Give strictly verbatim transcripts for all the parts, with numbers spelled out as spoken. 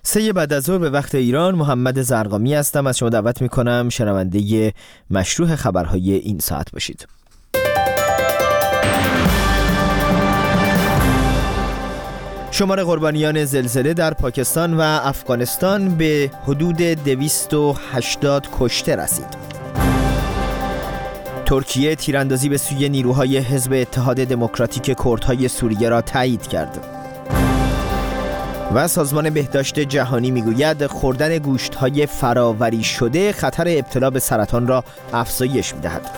سه بعد از ظهر به وقت ایران، محمد زرقامی هستم. از شما دعوت میکنم شنونده مشروع خبرهای این ساعت باشید. شمار قربانیان زلزله در پاکستان و افغانستان به حدود دویست و هشتاد کشته رسید. ترکیه تیراندازی به سوی نیروهای حزب اتحاد دموکراتیک کردهای سوریه را تایید کرد. و سازمان بهداشت جهانی میگوید خوردن گوشت‌های فراوری شده خطر ابتلا به سرطان را افزایش می‌دهد.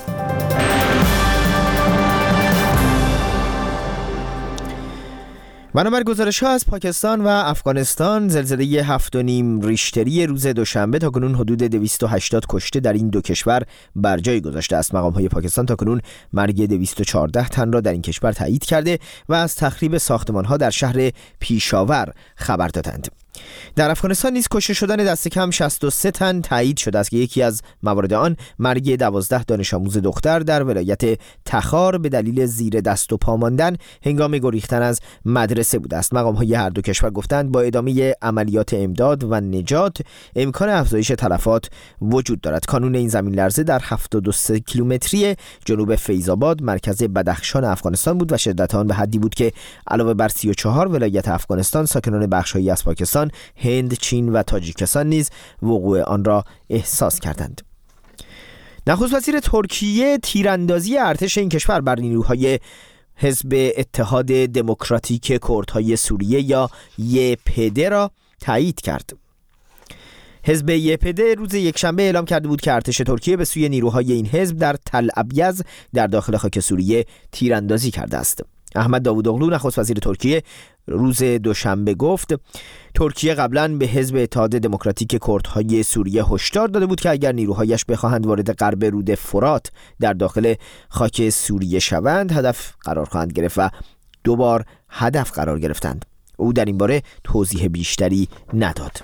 بنابر گزارش‌ها از پاکستان و افغانستان، زلزله هفت و نیم ریشتری روز دوشنبه تاکنون حدود دویست و هشتاد کشته در این دو کشور بر جای گذاشته است. مقام‌های پاکستان تاکنون مرگ دویست و چهارده تن را در این کشور تایید کرده و از تخریب ساختمان‌ها در شهر پیشاور خبر دادند. در افغانستان نیز کشته شدن دست کم شصت و سه تن تایید شده است که یکی از موارد آن مرگ دوازده دانش آموز دختر در ولایت تخار به دلیل زیر دست و پا ماندن هنگام گریختن از مدرسه بوده است. مقام‌های هر دو کشور گفتند با ادامه عملیات امداد و نجات امکان افزایش تلفات وجود دارد. کانون این زمین لرزه در هفتاد و سه کیلومتری جنوب فیض‌آباد مرکز بدخشان افغانستان بود و شدت آن به حدی بود که علاوه بر سی و چهار ولایت افغانستان، ساکنان بخش‌هایی از پاکستان، هند، چین و تاجیکستان نیز وقوع آن را احساس کردند. نخست وزیر ترکیه تیراندازی ارتش این کشور بر نیروهای حزب اتحاد دموکراتیک کردهای سوریه یا ی پی دی را تایید کرد. حزب ی پی دی روز یکشنبه اعلام کرده بود که ارتش ترکیه به سوی نیروهای این حزب در تل ابیض در داخل خاک سوریه تیراندازی کرده است. احمد داوودوغلو نخست وزیر ترکیه روز دوشنبه گفت ترکیه قبلا به حزب اتحاد دموکراتیک کردهای سوریه هشدار داده بود که اگر نیروهایش بخواهند وارد غرب رود فرات در داخل خاک سوریه شوند هدف قرار خواهند گرفت و دوبار هدف قرار گرفتند. او در این باره توضیح بیشتری نداد.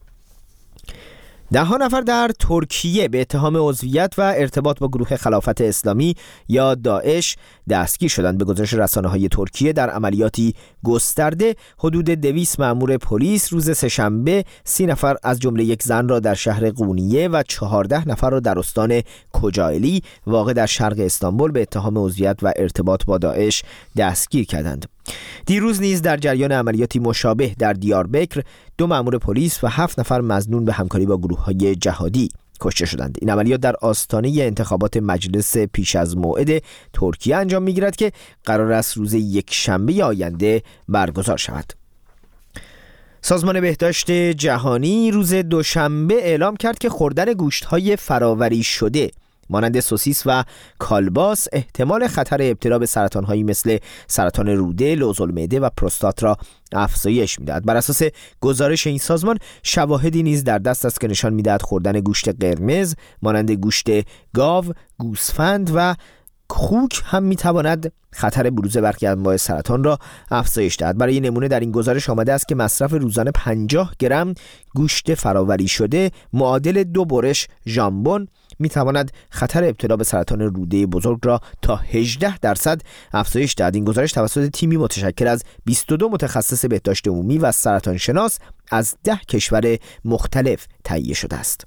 ده ها نفر در ترکیه به اتهام عضویت و ارتباط با گروه خلافت اسلامی یا داعش دستگیر شدند. به گزارش رسانه‌های ترکیه در عملیاتی گسترده حدود دویست مأمور پلیس روز سه‌شنبه سی نفر از جمله یک زن را در شهر قونیه و چهارده نفر را در استان کوجایلی واقع در شرق استانبول به اتهام عضویت و ارتباط با داعش دستگیر کردند. دیروز نیز در جریان عملیاتی مشابه در دیاربکر دو مأمور پلیس و هفت نفر مظنون به همکاری با گروه‌های جهادی کشته شدند. این عملیات در آستانه انتخابات مجلس پیش از موعد ترکیه انجام می‌گیرد که قرار است روز یکشنبه آینده برگزار شود. سازمان بهداشت جهانی روز دوشنبه اعلام کرد که خوردن گوشت‌های فراوری شده مانند سوسیس و کالباس احتمال خطر ابتلا به سرطان‌هایی مثل سرطان روده، لوزالمعده و پروستات را افزایش می‌دهد. بر اساس گزارش این سازمان شواهدی نیز در دست است که نشان می‌دهد خوردن گوشت قرمز مانند گوشت گاو، گوسفند و خوک هم می‌تواند خطر بروز برخی انواع سرطان را افزایش دهد. برای نمونه در این گزارش آمده است که مصرف روزانه پنجاه گرم گوشت فراوری شده معادل دو برش ژامبون می‌تواند خطر ابتلا به سرطان روده بزرگ را تا هجده درصد افزایش دهد. این گزارش توسط تیمی متشکل از بیست و دو متخصص بهداشت عمومی و سرطان شناس از ده کشور مختلف تهیه شده است.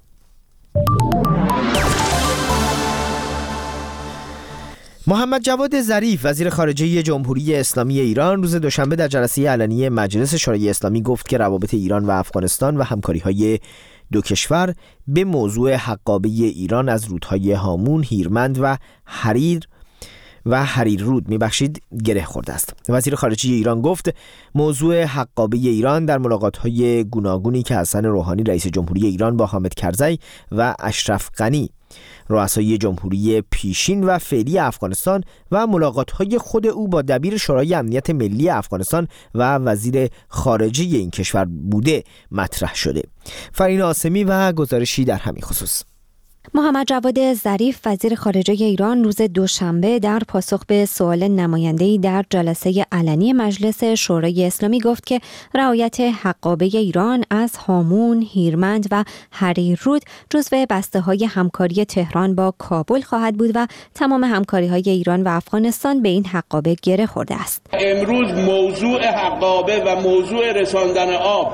محمد جواد ظریف وزیر خارجه جمهوری اسلامی ایران روز دوشنبه در جلسه علنی مجلس شورای اسلامی گفت که روابط ایران و افغانستان و همکاری‌های دو کشور به موضوع حقابه ایران از رودهای هامون، هیرمند و حریر و حریر رود میبخشید گره خورده است. وزیر خارجه ایران گفت موضوع حقابه ایران در ملاقات‌های گوناگونی که حسن روحانی رئیس جمهوری ایران با حامد کرزی و اشرف غنی رؤسای جمهوری پیشین و فعلی افغانستان و ملاقات‌های خود او با دبیر شورای امنیت ملی افغانستان و وزیر خارجه این کشور بوده مطرح شده. فرین آسمی و گزارشی در همین خصوص. محمد جواد ظریف وزیر خارجه ایران روز دوشنبه در پاسخ به سوال نماینده‌ای در جلسه علنی مجلس شورای اسلامی گفت که رعایت حقابه ایران از هامون، هیرمند و حریر رود جزو بسته‌های همکاری تهران با کابل خواهد بود و تمام همکاری‌های ایران و افغانستان به این حقابه گره خورده است. امروز موضوع حقابه و موضوع رساندن آب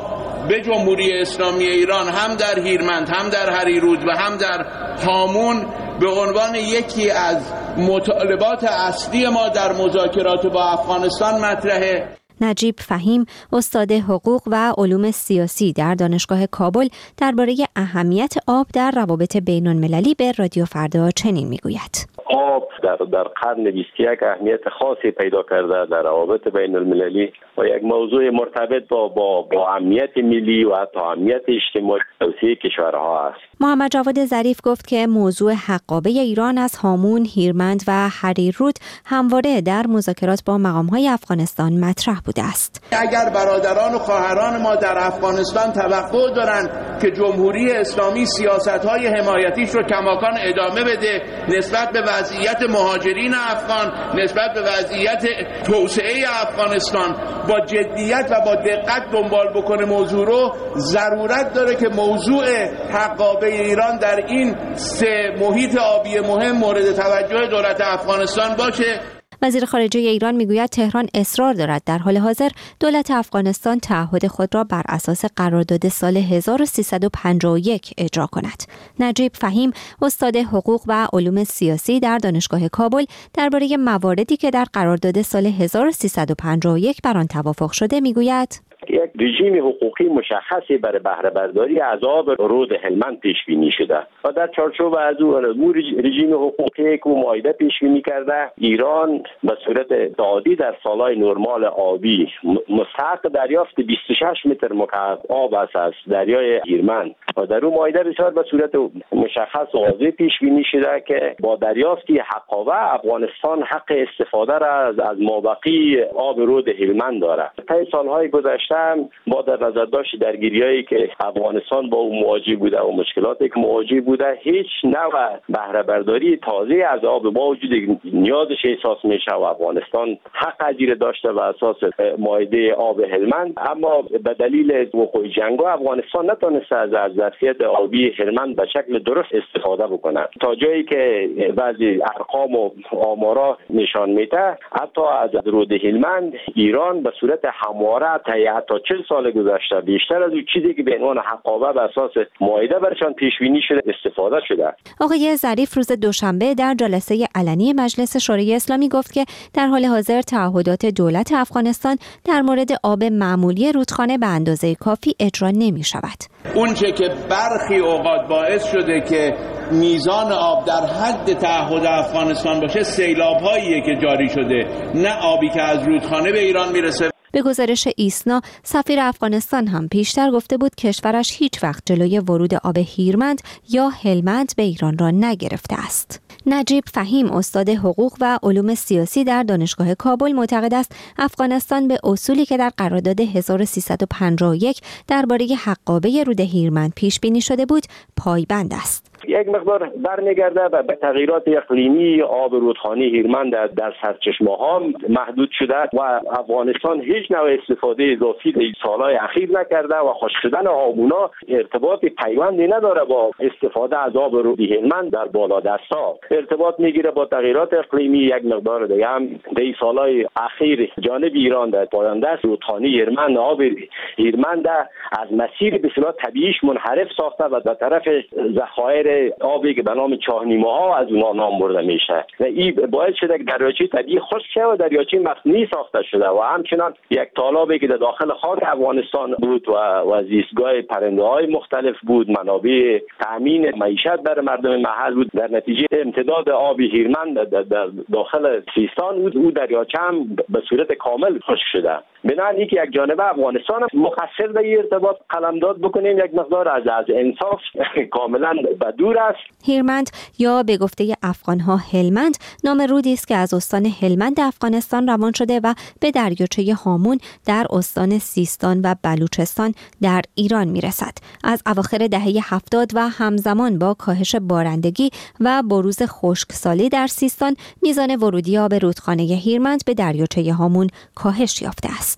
به جمهوری اسلامی ایران هم در هیرمند، هم در هریرود و هم در هامون به عنوان یکی از مطالبات اصلی ما در مذاکرات با افغانستان مطرحه. نجیب فهیم، استاد حقوق و علوم سیاسی در دانشگاه کابل، درباره اهمیت آب در روابط بین المللی به رادیو فردا چنین میگوید: آب در در قرن بیست و یک اهمیت خاصی پیدا کرده در روابط بین المللی و یک موضوع مرتبط با با با امنیت ملی و حتی امنیت اجتماعی توسعه کشورها است. محمد جواد ظریف گفت که موضوع حقابه ایران از هامون، هیرمند و هریرود همواره در مذاکرات با مقام‌های افغانستان مطرح بوده است. اگر برادران و خواهران ما در افغانستان توقع دارند که جمهوری اسلامی سیاست‌های حمایتیش رو کماکان ادامه بده نسبت به وضعیت مهاجرین افغان، نسبت به وضعیت توسعه افغانستان با جدیت و با دقت دنبال بکنه موضوع رو، ضرورت داره که موضوع حقابه ایران در این سه محیط آبی مهم مورد توجه دولت افغانستان باشه. وزیر خارجه ایران میگوید تهران اصرار دارد در حال حاضر دولت افغانستان تعهد خود را بر اساس قرارداد سال هزار و سیصد و پنجاه و یک اجرا کند. نجیب فهیم، استاد حقوق و علوم سیاسی در دانشگاه کابل، درباره مواردی که در قرارداد سال هزار و سیصد و پنجاه و یک بر آن توافق شده میگوید: یک رژیم حقوقی مشخصی برای بهره برداری از آب رود هلمند پیش بینی شده و در چارچوب از اون رژیم حقوقی که معاهده پیش بینی کرده، ایران به صورت عادی در سالهای نرمال آبی مستحق دریافت بیست و شش متر مکعب آب است از دریای هیرمند و در اون معاهده بسیار به صورت مشخص و واضح پیش بینی شده که با دریافتی حقابه افغانستان حق استفاده را از از مابقی آب رود هلمند دارد. طی سالهای گذشته ما در نظر داشت درگیریایی که افغانستان با اون مواجه بوده و مشکلاتی که مواجه بوده، هیچ نوع بهره برداری تازه از آب با وجود نیازش احساس میشه و افغانستان حق اجیر داشته بر اساس معاهده آب هلمند، اما به دلیل وقوع جنگ افغانستان نتونسته از ظرفیت آبی هلمند به شکل درست استفاده بکنه، تا جایی که بعضی ارقام و آمارا نشان میده حتی از رود هلمند ایران به صورت همواره تا چهل سال گذشته بیشتر از اون چیزی که به عنوان حقابه به اساس معاهده برشان پیش بینی شده استفاده شده. آقای ظریف روز دوشنبه در جلسه علنی مجلس شورای اسلامی گفت که در حال حاضر تعهدات دولت افغانستان در مورد آب معمولی رودخانه به اندازه کافی اجرا نمی شود. اونچه که برخی اوقات باعث شده که میزان آب در حد تعهد افغانستان باشه سیلاب‌هاییه که جاری شده، نه آبی که از رودخانه به ایران میرسه. به گزارش ایسنا، سفیر افغانستان هم پیشتر گفته بود کشورش هیچ وقت جلوی ورود آب هیرمند یا هلمند به ایران را نگرفته است. نجیب فهیم، استاد حقوق و علوم سیاسی در دانشگاه کابل، معتقد است افغانستان به اصولی که در قرارداد هزار و سیصد و پنجاه و یک درباره حقابه رود هیرمند پیش بینی شده بود پایبند است. یک مقدار برمیگرده به تغییرات اقلیمی، آب رودخانه هیرمند در سرچشمه‌ها محدود شده و افغانستان هیچ نوع استفاده اضافی در سالهای اخیر نکرده و خشک شدن آبونا ارتباط پیوندی نداره با استفاده از آب رود هیرمند در بالادست‌ها. ارتباط میگیره با تغییرات اقلیمی. یک مقدار دیگه هم در سالهای اخیر جانب ایران در پایان دست رودخانه هیرمند آب هیرمند از مسیر بسیار طبیعیش منحرف ساخته و به طرف ذخایر آبی که به نام چاهنیمه ها از اونها نام برده میشه و این باعث شده که دریاچه طبیعی خشک شده و دریاچه مصنوعی ساخته شده و همچنان یک تالابی که در داخل خاک افغانستان بود و و زیستگاه پرنده های مختلف بود، منابع تامین معیشت برای مردم محل بود، در نتیجه امتداد آب هیرمند در داخل سیستان بود، او دریاچه هم به صورت کامل خشک شده. بنابراین اینکه یک جانبه افغانستان مقصر در این ارتباط قلمداد بکنیم یک مقدار از از انصاف کاملا بدور است. هیرمند یا به گفته افغان‌ها هلمند نام رودی است که از استان هلمند افغانستان روان شده و به دریاچه هامون در استان سیستان و بلوچستان در ایران میرسد. از اواخر دهه هفتاد و همزمان با کاهش بارندگی و بروز خشکسالی در سیستان، میزان ورودی آب رودخانه هیرمند به دریاچه هامون کاهش یافته است.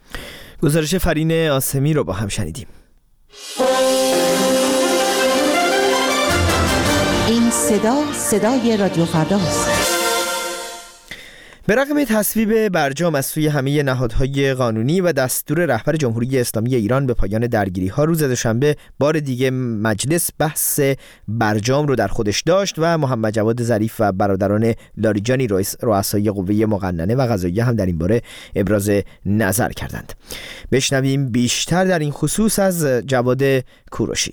گزارش فرین آسمی رو با هم شنیدیم. این صدا صدای رادیو فرداست. به رغم تصویب برجام از سوی همه نهادهای قانونی و دستور رهبر جمهوری اسلامی ایران به پایان درگیری‌ها، روز دوشنبه بار دیگه مجلس بحث برجام رو در خودش داشت و محمد جواد ظریف و برادران لاریجانی رؤسای قوه مقننه و قضاییه هم در این باره ابراز نظر کردند. بشنویم بیشتر در این خصوص از جواد کوروشی.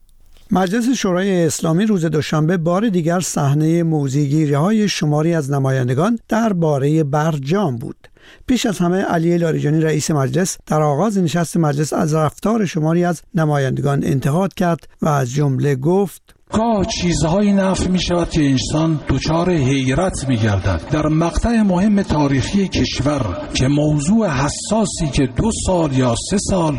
مجلس شورای اسلامی روز دوشنبه بار دیگر صحنه موضع‌گیری‌های شماری از نمایندگان درباره برجام بود. پیش از همه علی لاریجانی رئیس مجلس در آغاز نشست مجلس از رفتار شماری از نمایندگان انتقاد کرد و از جمله گفت: گاه چیزهایی نفی می شود که انسان دچار حیرت می گردد. در مقطع مهم تاریخی کشور که موضوع حساسی که دو سال یا سه سال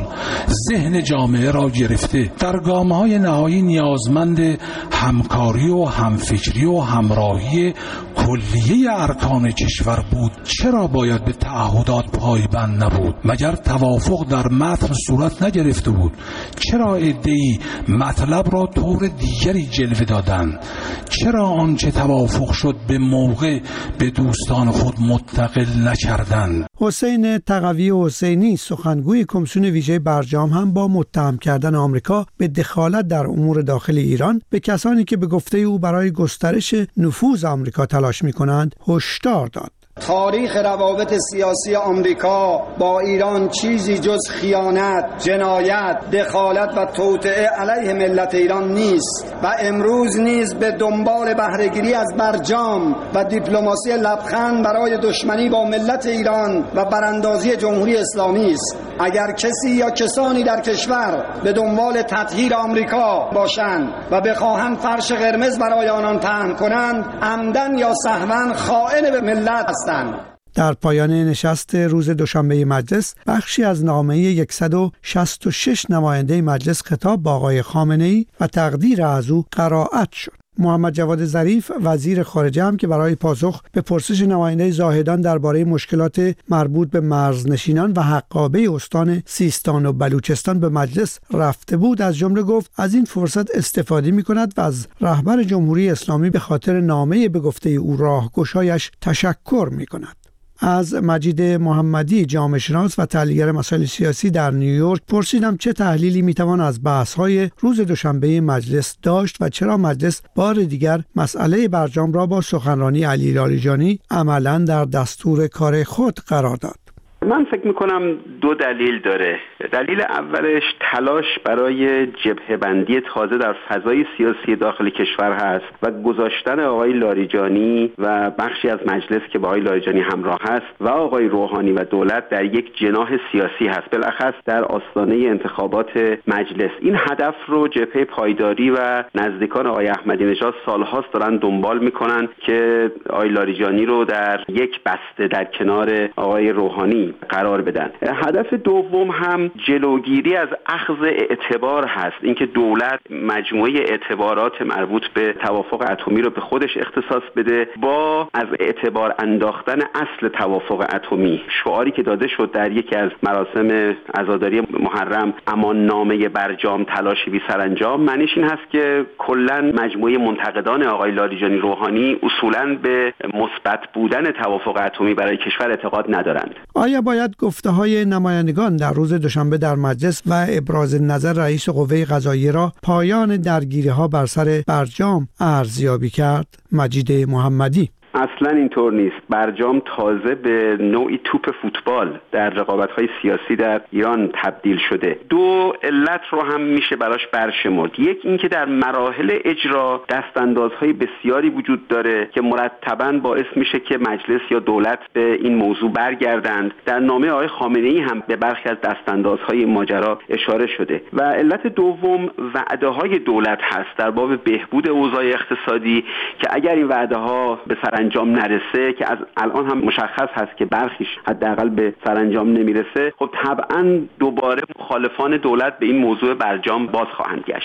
ذهن جامعه را گرفته، در گام‌های نهایی نیازمند همکاری و همفکری و همراهی کلیه ارکان کشور بود، چرا باید به تعهدات پایبند نبود؟ مگر توافق در متن صورت نگرفته بود؟ چرا عده‌ای مطلب را طور دیگری جلوه دادند؟ چرا آنچه توافق شد به موقع به دوستان خود منتقل نکردند؟ حسین تقوی حسینی سخنگوی کمیسیون ویژه برجام هم با متهم کردن آمریکا به دخالت در امور داخل ایران به کسانی که به گفته او برای گسترش نفوذ آمریکا تلاش می‌کنند هشدار داد. تاریخ روابط سیاسی آمریکا با ایران چیزی جز خیانت، جنایت، دخالت و توطئه علیه ملت ایران نیست و امروز نیز به دنبال بهره‌گیری از برجام و دیپلماسی لبخند برای دشمنی با ملت ایران و براندازی جمهوری اسلامی است. اگر کسی یا کسانی در کشور به دنبال تطهیر آمریکا باشند و بخواهند فرش قرمز برای آنان پهن کنند، عمدن یا سهوا خائن به ملت هستند. در پایان نشست روز دوشنبه مجلس، بخشی از نامه صد و شصت و شش نماینده مجلس خطاب با آقای خامنه‌ای و تقدیر از او قرائت شد. محمد جواد ظریف وزیر خارجه هم که برای پاسخ به پرسش نماینده زاهدان درباره مشکلات مربوط به مرزنشینان و حقابه استان سیستان و بلوچستان به مجلس رفته بود، از جمله گفت از این فرصت استفاده می‌کند و از رهبر جمهوری اسلامی به خاطر نامه به گفته او راهگشایش تشکر می‌کند. از مجید محمدی جامعه شناس و تحلیلگر مسائل سیاسی در نیویورک پرسیدم چه تحلیلی میتوان از بحث‌های روز دوشنبه مجلس داشت و چرا مجلس بار دیگر مسئله برجام را با سخنرانی علی لاریجانی عملاً در دستور کار خود قرار داد. من فکر میکنم دو دلیل داره. دلیل اولش تلاش برای جبهه بندی تازه در فضای سیاسی داخل کشور هست و گذاشتن آقای لاریجانی و بخشی از مجلس که با آقای لاریجانی همراه هست و آقای روحانی و دولت در یک جناح سیاسی هست، بالاخص در آستانه انتخابات مجلس. این هدف رو جبهه پایداری و نزدیکان آقای احمدی نژاد سالهاست دارن دنبال میکنن که آقای لاریجانی رو در یک بسته در کنار آقای روحانی قرار بدن. هدف دوم هم جلوگیری از اخذ اعتبار هست، اینکه دولت مجموعه اعتبارات مربوط به توافق اتمی رو به خودش اختصاص بده با از اعتبار انداختن اصل توافق اتمی. شعاری که داده شد در یکی از مراسم عزاداری محرم، امان نامه برجام تلاش بی سرانجام، معنیش این هست که کلا مجموعه منتقدان آقای لاریجانی روحانی اصولاً به مثبت بودن توافق اتمی برای کشور اعتقاد ندارند. آیا باید گفته‌های نمایندگان در روز دوشنبه در مجلس و ابراز نظر رئیس قوه قضاییه را پایان درگیری‌ها بر سر برجام ارزیابی کرد؟ مجید محمدی: اصلا اینطور نیست. برجام تازه به نوعی توپ فوتبال در رقابت‌های سیاسی در ایران تبدیل شده. دو علت رو هم میشه براش برشمرد. یک اینکه در مراحل اجرا دستاندازهای بسیاری وجود داره که مرتباً باعث میشه که مجلس یا دولت به این موضوع برگردند. در نامه آقای خامنه‌ای هم به برخی از دستاندازهای این ماجرا اشاره شده. و علت دوم وعده‌های دولت هست در باب بهبود اوضاع اقتصادی که اگر این وعده‌ها به سر انجام نرسه، که از الان هم مشخص هست که برخیش حداقل به سرانجام نمیرسه، خب طبعا دوباره مخالفان دولت به این موضوع برجام باز خواهند گشت.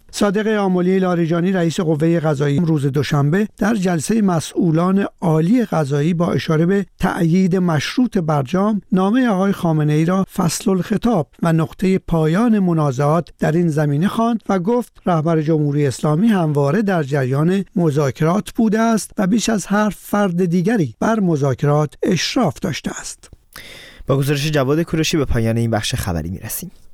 صادق آملی لاریجانی رئیس قوه قضاییه روز دوشنبه در جلسه مسئولان عالی قضایی با اشاره به تأیید مشروط برجام نامه آقای خامنه‌ای را فصل الخطاب و نقطه پایان منازعات در این زمینه خواند و گفت رهبر جمهوری اسلامی همواره در جریان مذاکرات بوده است و بیش از هر فرد دیگری بر مذاکرات اشراف داشته است. با گزارش جواد کوروشی به پایان این بخش خبری میرسیم.